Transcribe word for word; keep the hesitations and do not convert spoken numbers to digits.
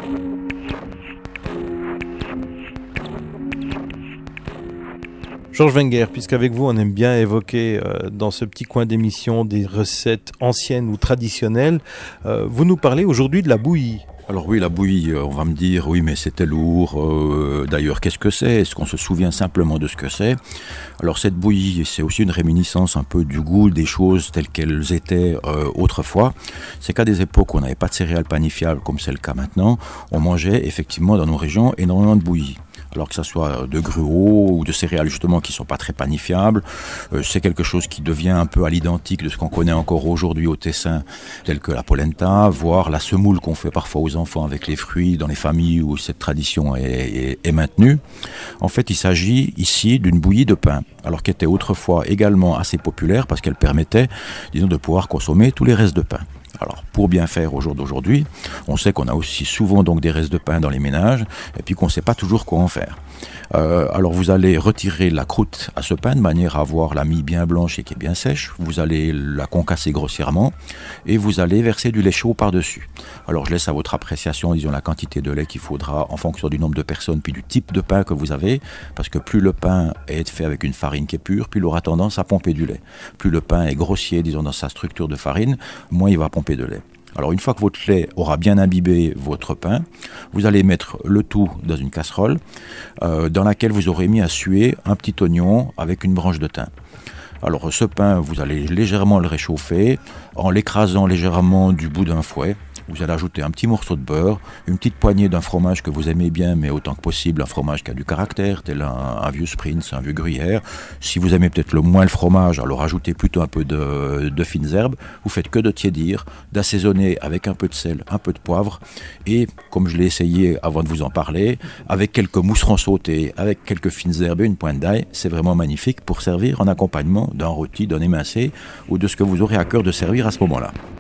Georges Wenger, puisqu'avec vous on aime bien évoquer euh, dans ce petit coin d'émission des recettes anciennes ou traditionnelles, euh, vous nous parlez aujourd'hui de la bouillie. Alors oui, la bouillie, on va me dire, oui mais c'était lourd, euh, d'ailleurs qu'est-ce que c'est ? Est-ce qu'on se souvient simplement de ce que c'est ? Alors cette bouillie, c'est aussi une réminiscence un peu du goût des choses telles qu'elles étaient euh, autrefois. C'est qu'à des époques où on n'avait pas de céréales panifiables comme c'est le cas maintenant, on mangeait effectivement dans nos régions énormément de bouillie. Alors que ça soit de gruau ou de céréales justement qui ne sont pas très panifiables, euh, c'est quelque chose qui devient un peu à l'identique de ce qu'on connaît encore aujourd'hui au Tessin, tel que la polenta, voire la semoule qu'on fait parfois aux enfants avec les fruits dans les familles où cette tradition est, est, est maintenue. En fait, il s'agit ici d'une bouillie de pain, alors qu'elle était autrefois également assez populaire parce qu'elle permettait, disons, de pouvoir consommer tous les restes de pain. Alors, pour bien faire au jour d'aujourd'hui, on sait qu'on a aussi souvent donc des restes de pain dans les ménages et puis qu'on ne sait pas toujours quoi en faire. Euh, alors, vous allez retirer la croûte à ce pain de manière à avoir la mie bien blanche et qui est bien sèche. Vous allez la concasser grossièrement et vous allez verser du lait chaud par-dessus. Alors, je laisse à votre appréciation, disons, la quantité de lait qu'il faudra en fonction du nombre de personnes puis du type de pain que vous avez, parce que plus le pain est fait avec une farine qui est pure, plus il aura tendance à pomper du lait. Plus le pain est grossier, disons, dans sa structure de farine, moins il va pomper de lait. Alors une fois que votre lait aura bien imbibé votre pain, vous allez mettre le tout dans une casserole euh, dans laquelle vous aurez mis à suer un petit oignon avec une branche de thym. Alors ce pain, vous allez légèrement le réchauffer en l'écrasant légèrement du bout d'un fouet. Vous allez ajouter un petit morceau de beurre, une petite poignée d'un fromage que vous aimez bien, mais autant que possible, un fromage qui a du caractère, tel un, un vieux Sprinz, un vieux Gruyère. Si vous aimez peut-être le moins le fromage, alors ajoutez plutôt un peu de, de fines herbes. Vous faites que de tiédir, d'assaisonner avec un peu de sel, un peu de poivre. Et, comme je l'ai essayé avant de vous en parler, avec quelques mousserons sautés, avec quelques fines herbes et une pointe d'ail, c'est vraiment magnifique pour servir en accompagnement d'un rôti, d'un émincé ou de ce que vous aurez à cœur de servir à ce moment-là.